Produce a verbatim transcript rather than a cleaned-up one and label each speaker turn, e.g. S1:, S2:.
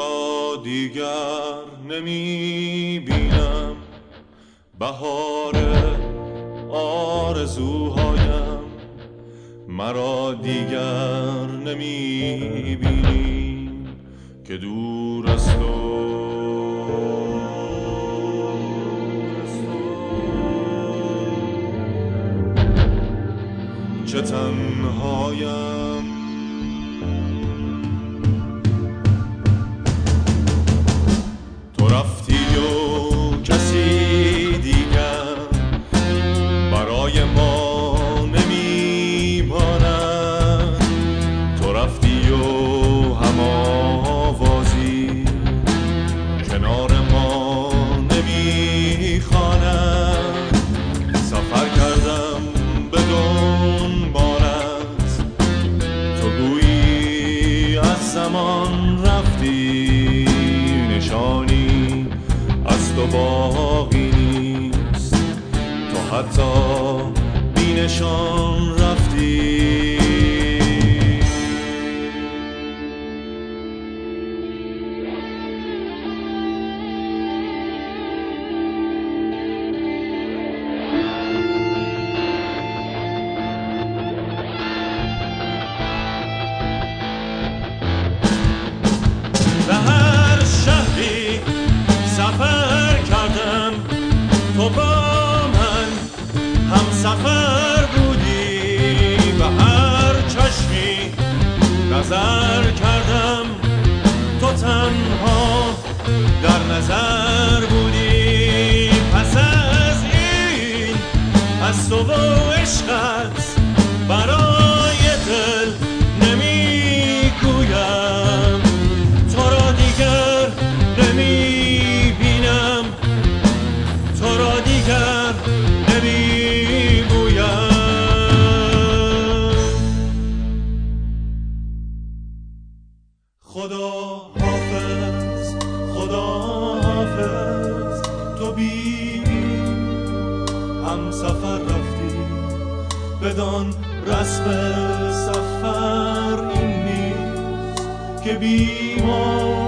S1: را دیگر نمی بینم، بهار آرزوهایم مرا دیگر نمی بینی که دور است و چه تنهایم. تو رفتی و کسی دیگر برای ما نمیماند، تو رفتی و هم آوازی کنار ما نمیخواند. سفر کردم به دنبالت، تو گویی از زمان رفتی، نشانی از تو باقی نیست، تو حتی بی نشان رفتی. به هر شهری سفر کردم، تو با من هم سفر بودی. به هر چشمی نظر کردم، تو تنها در نظر بودی. پس از این از تو و عشقت برای دل نمی گویم، تو را دیگر نمی بینم، تو را دیگر نمی گویم. خدا حافظ، خدا حافظ، تو بی هم سفر رفتی، بدان رسم سفر این نیست که بی ما